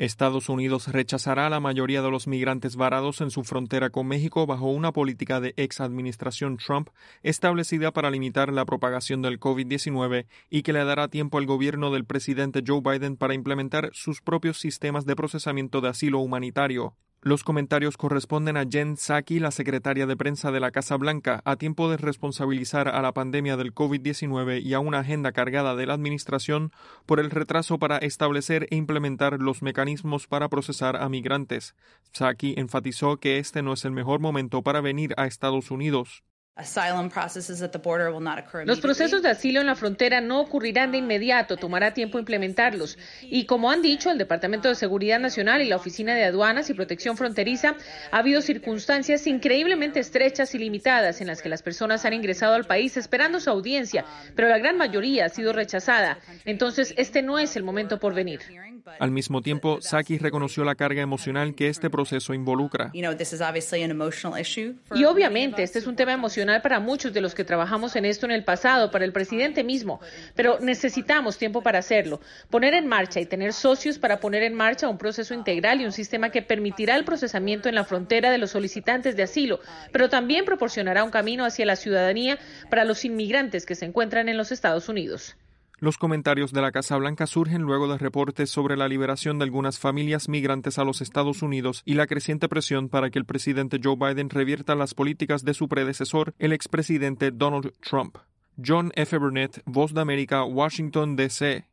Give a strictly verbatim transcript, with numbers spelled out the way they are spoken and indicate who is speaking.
Speaker 1: Estados Unidos rechazará a la mayoría de los migrantes varados en su frontera con México bajo una política de ex administración Trump establecida para limitar la propagación del COVID diecinueve y que le dará tiempo al gobierno del presidente Joe Biden para implementar sus propios sistemas de procesamiento de asilo humanitario. Los comentarios corresponden a Jen Psaki, la secretaria de prensa de la Casa Blanca, a tiempo de responsabilizar a la pandemia del COVID diecinueve y a una agenda cargada de la administración por el retraso para establecer e implementar los mecanismos para procesar a migrantes. Psaki enfatizó que este no es el mejor momento para venir a Estados Unidos.
Speaker 2: Los procesos de asilo en la frontera no ocurrirán de inmediato, tomará tiempo implementarlos. Y como han dicho el Departamento de Seguridad Nacional y la Oficina de Aduanas y Protección Fronteriza, ha habido circunstancias increíblemente estrechas y limitadas en las que las personas han ingresado al país esperando su audiencia, pero la gran mayoría ha sido rechazada. Entonces, este no es el momento por venir.
Speaker 1: Al mismo tiempo, Psaki reconoció la carga emocional que este proceso involucra.
Speaker 2: Y obviamente, este es un tema emocional para muchos de los que trabajamos en esto en el pasado, para el presidente mismo, pero necesitamos tiempo para hacerlo, poner en marcha y tener socios para poner en marcha un proceso integral y un sistema que permitirá el procesamiento en la frontera de los solicitantes de asilo, pero también proporcionará un camino hacia la ciudadanía para los inmigrantes que se encuentran en los Estados Unidos.
Speaker 1: Los comentarios de la Casa Blanca surgen luego de reportes sobre la liberación de algunas familias migrantes a los Estados Unidos y la creciente presión para que el presidente Joe Biden revierta las políticas de su predecesor, el expresidente Donald Trump. John F. Burnett, Voz de América, Washington, D C